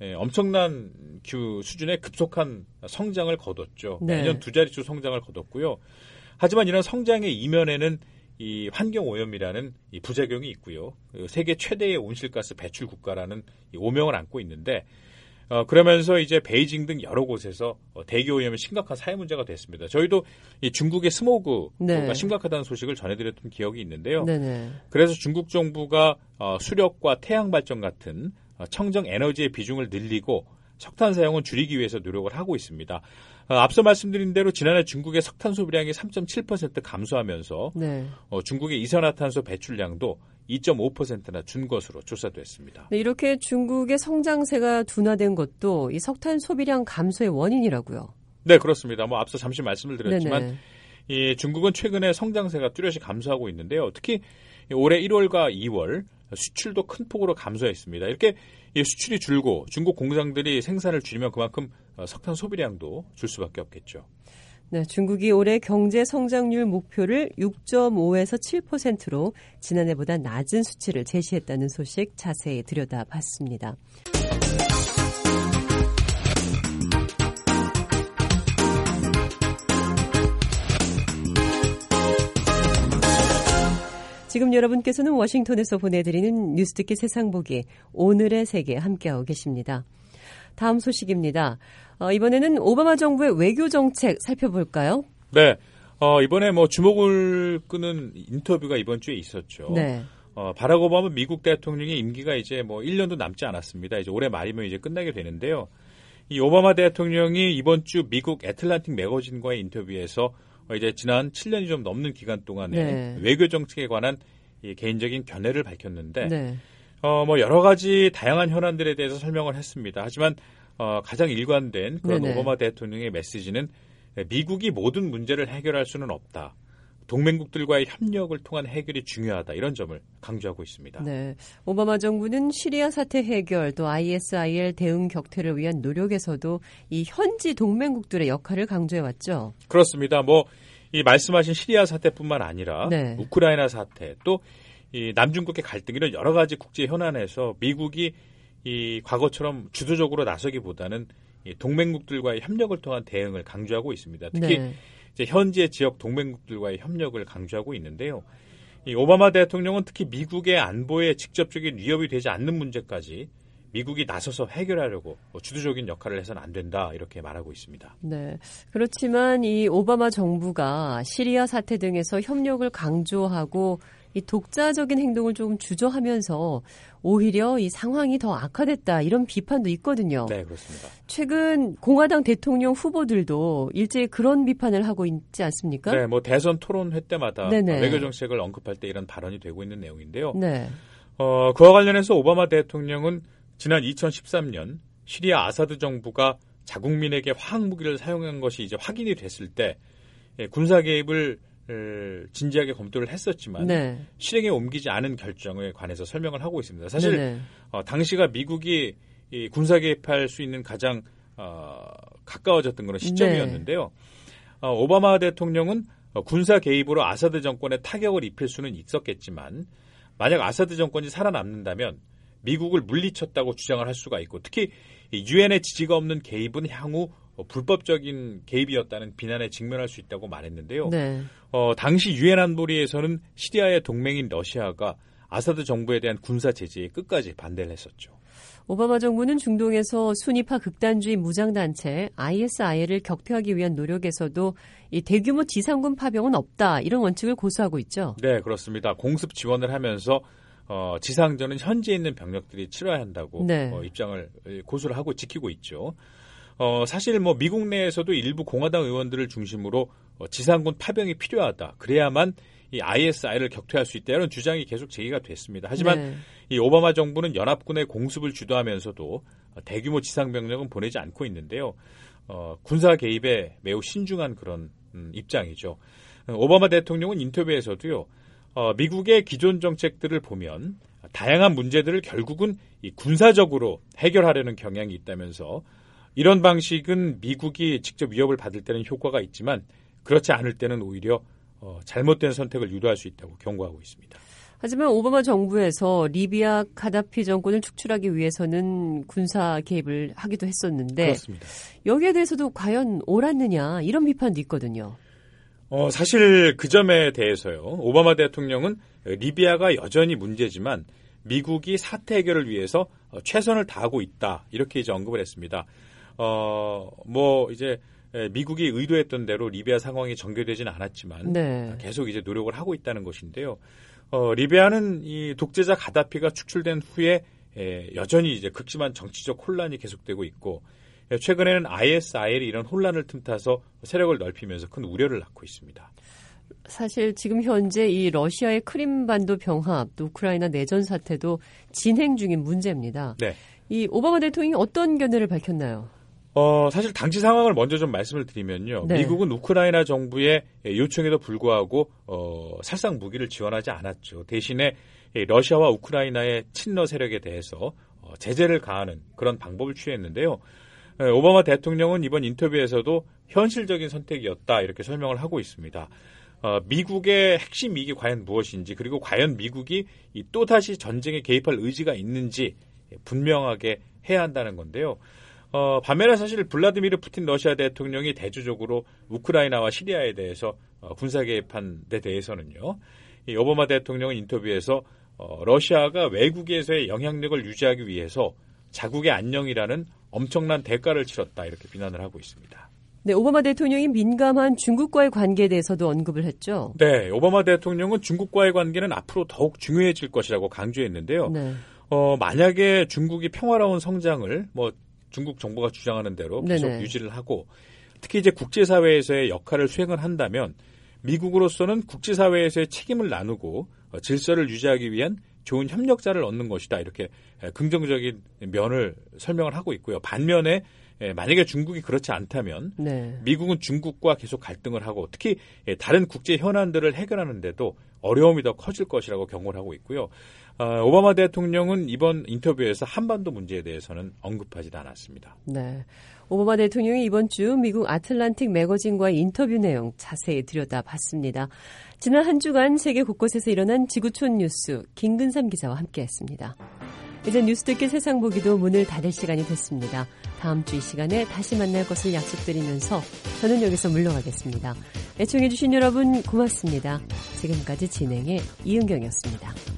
엄청난 규 수준의 급속한 성장을 거뒀죠. 네. 매년 두 자릿수 성장을 거뒀고요. 하지만 이런 성장의 이면에는 이 환경 오염이라는 이 부작용이 있고요. 세계 최대의 온실가스 배출 국가라는 이 오명을 안고 있는데 어, 그러면서 이제 베이징 등 여러 곳에서 어, 대기 오염이 심각한 사회 문제가 됐습니다. 저희도 이 중국의 스모그가 네. 심각하다는 소식을 전해드렸던 기억이 있는데요. 네네. 그래서 중국 정부가 어, 수력과 태양 발전 같은 어, 청정 에너지의 비중을 늘리고 석탄 사용을 줄이기 위해서 노력을 하고 있습니다. 어, 앞서 말씀드린 대로 지난해 중국의 석탄 소비량이 삼 점 칠 퍼센트 감소하면서 네. 어, 중국의 이산화탄소 배출량도 이 점 오 퍼센트나 준 것으로 조사됐습니다. 네, 이렇게 중국의 성장세가 둔화된 것도 이 석탄 소비량 감소의 원인이라고요. 네, 그렇습니다. 뭐 앞서 잠시 말씀을 드렸지만 이 중국은 최근에 성장세가 뚜렷이 감소하고 있는데요. 특히 올해 일월과 이월 수출도 큰 폭으로 감소했습니다. 이렇게 수출이 줄고 중국 공장들이 생산을 줄이면 그만큼 석탄 소비량도 줄 수밖에 없겠죠. 네, 중국이 올해 경제 성장률 목표를 육 점 오에서 칠 퍼센트로 지난해보다 낮은 수치를 제시했다는 소식 자세히 들여다봤습니다. 지금 여러분께서는 워싱턴에서 보내드리는 뉴스 듣기 세상 보기 오늘의 세계 함께하고 계십니다. 다음 소식입니다. 어, 이번에는 오바마 정부의 외교 정책 살펴볼까요? 네. 어, 이번에 뭐 주목을 끄는 인터뷰가 이번 주에 있었죠. 네. 어, 바락 오바마 미국 대통령의 임기가 이제 뭐 일 년도 남지 않았습니다. 이제 올해 말이면 이제 끝나게 되는데요. 이 오바마 대통령이 이번 주 미국 애틀란틱 매거진과의 인터뷰에서 이제 지난 칠 년이 좀 넘는 기간 동안에 네. 외교 정책에 관한 이 개인적인 견해를 밝혔는데 네. 어, 뭐 여러 가지 다양한 현안들에 대해서 설명을 했습니다. 하지만 어, 가장 일관된 그런 네네. 오바마 대통령의 메시지는 미국이 모든 문제를 해결할 수는 없다. 동맹국들과의 협력을 통한 해결이 중요하다. 이런 점을 강조하고 있습니다. 네, 오바마 정부는 시리아 사태 해결 또 아이에스아이엘 대응 격퇴를 위한 노력에서도 이 현지 동맹국들의 역할을 강조해왔죠. 그렇습니다. 뭐 이 말씀하신 시리아 사태뿐만 아니라 네. 우크라이나 사태 또 이 남중국의 갈등 이런 여러 가지 국제 현안에서 미국이 이 과거처럼 주도적으로 나서기보다는 이 동맹국들과의 협력을 통한 대응을 강조하고 있습니다. 특히 네. 이제 현지의 지역 동맹국들과의 협력을 강조하고 있는데요. 이 오바마 대통령은 특히 미국의 안보에 직접적인 위협이 되지 않는 문제까지 미국이 나서서 해결하려고 주도적인 역할을 해서는 안 된다 이렇게 말하고 있습니다. 네, 그렇지만 이 오바마 정부가 시리아 사태 등에서 협력을 강조하고 이 독자적인 행동을 조금 주저하면서 오히려 이 상황이 더 악화됐다 이런 비판도 있거든요. 네, 그렇습니다. 최근 공화당 대통령 후보들도 일제히 그런 비판을 하고 있지 않습니까? 네, 뭐 대선 토론회 때마다 네네. 외교 정책을 언급할 때 이런 발언이 되고 있는 내용인데요. 네. 어, 그와 관련해서 오바마 대통령은 지난 이천십삼 년 시리아 아사드 정부가 자국민에게 화학무기를 사용한 것이 이제 확인이 됐을 때 군사 개입을 진지하게 검토를 했었지만 네. 실행에 옮기지 않은 결정에 관해서 설명을 하고 있습니다. 사실 어, 당시가 미국이 이 군사 개입할 수 있는 가장 어, 가까워졌던 그런 시점이었는데요. 네. 어, 오바마 대통령은 어, 군사 개입으로 아사드 정권에 타격을 입힐 수는 있었겠지만 만약 아사드 정권이 살아남는다면 미국을 물리쳤다고 주장을 할 수가 있고 특히 유엔의 지지가 없는 개입은 향후 불법적인 개입이었다는 비난에 직면할 수 있다고 말했는데요. 네. 어, 당시 유엔 안보리에서는 시리아의 동맹인 러시아가 아사드 정부에 대한 군사 제재에 끝까지 반대를 했었죠. 오바마 정부는 중동에서 순위파 극단주의 무장단체 아이에스아이엘을 격퇴하기 위한 노력에서도 이 대규모 지상군 파병은 없다 이런 원칙을 고수하고 있죠. 네, 그렇습니다. 공습 지원을 하면서 어, 지상전은 현재 있는 병력들이 치러야 한다고 네. 어, 입장을 고수를 하고 지키고 있죠. 어, 사실 뭐 미국 내에서도 일부 공화당 의원들을 중심으로 어, 지상군 파병이 필요하다. 그래야만 이 아이에스아이엘을 격퇴할 수 있다. 이런 주장이 계속 제기가 됐습니다. 하지만 네. 이 오바마 정부는 연합군의 공습을 주도하면서도 대규모 지상병력은 보내지 않고 있는데요. 어, 군사 개입에 매우 신중한 그런 음, 입장이죠. 오바마 대통령은 인터뷰에서도요. 어, 미국의 기존 정책들을 보면 다양한 문제들을 결국은 이 군사적으로 해결하려는 경향이 있다면서 이런 방식은 미국이 직접 위협을 받을 때는 효과가 있지만 그렇지 않을 때는 오히려 어, 잘못된 선택을 유도할 수 있다고 경고하고 있습니다. 하지만 오바마 정부에서 리비아 카다피 정권을 축출하기 위해서는 군사 개입을 하기도 했었는데 그렇습니다. 여기에 대해서도 과연 옳았느냐 이런 비판도 있거든요. 어, 사실 그 점에 대해서요. 오바마 대통령은 리비아가 여전히 문제지만 미국이 사태 해결을 위해서 최선을 다하고 있다. 이렇게 이제 언급을 했습니다. 어, 뭐 이제 미국이 의도했던 대로 리비아 상황이 전개되지는 않았지만 네. 계속 이제 노력을 하고 있다는 것인데요. 어, 리비아는 이 독재자 가다피가 축출된 후에 에, 여전히 이제 극심한 정치적 혼란이 계속되고 있고 최근에는 아이에스아이엘이 이런 혼란을 틈타서 세력을 넓히면서 큰 우려를 낳고 있습니다. 사실 지금 현재 이 러시아의 크림반도 병합, 또 우크라이나 내전 사태도 진행 중인 문제입니다. 네. 이 오바마 대통령이 어떤 견해를 밝혔나요? 어, 사실 당시 상황을 먼저 좀 말씀을 드리면요. 네. 미국은 우크라이나 정부의 요청에도 불구하고 어, 살상 무기를 지원하지 않았죠. 대신에 러시아와 우크라이나의 친러 세력에 대해서 어, 제재를 가하는 그런 방법을 취했는데요. 오바마 대통령은 이번 인터뷰에서도 현실적인 선택이었다 이렇게 설명을 하고 있습니다. 어, 미국의 핵심 이익이 과연 무엇인지 그리고 과연 미국이 이 또다시 전쟁에 개입할 의지가 있는지 분명하게 해야 한다는 건데요. 어, 반면에 사실 블라디미르 푸틴 러시아 대통령이 대조적으로 우크라이나와 시리아에 대해서 어, 군사 개입한 데 대해서는요. 이 오바마 대통령은 인터뷰에서 어, 러시아가 외국에서의 영향력을 유지하기 위해서 자국의 안녕이라는 엄청난 대가를 치렀다 이렇게 비난을 하고 있습니다. 네, 오바마 대통령이 민감한 중국과의 관계에 대해서도 언급을 했죠. 네, 오바마 대통령은 중국과의 관계는 앞으로 더욱 중요해질 것이라고 강조했는데요. 네. 어, 만약에 중국이 평화로운 성장을 뭐 중국 정부가 주장하는 대로 계속 네네. 유지를 하고 특히 이제 국제사회에서의 역할을 수행을 한다면 미국으로서는 국제사회에서의 책임을 나누고 질서를 유지하기 위한 좋은 협력자를 얻는 것이다. 이렇게 긍정적인 면을 설명을 하고 있고요. 반면에 만약에 중국이 그렇지 않다면 네. 미국은 중국과 계속 갈등을 하고 특히 다른 국제 현안들을 해결하는 데도 어려움이 더 커질 것이라고 경고를 하고 있고요. 어, 오바마 대통령은 이번 인터뷰에서 한반도 문제에 대해서는 언급하지도 않았습니다. 네, 오바마 대통령이 이번 주 미국 아틀란틱 매거진과의 인터뷰 내용 자세히 들여다봤습니다. 지난 한 주간 세계 곳곳에서 일어난 지구촌 뉴스 김근삼 기자와 함께했습니다. 이제 뉴스 듣기 세상 보기도 문을 닫을 시간이 됐습니다. 다음 주 이 시간에 다시 만날 것을 약속드리면서 저는 여기서 물러가겠습니다. 애청해 주신 여러분 고맙습니다. 지금까지 진행의 이은경이었습니다.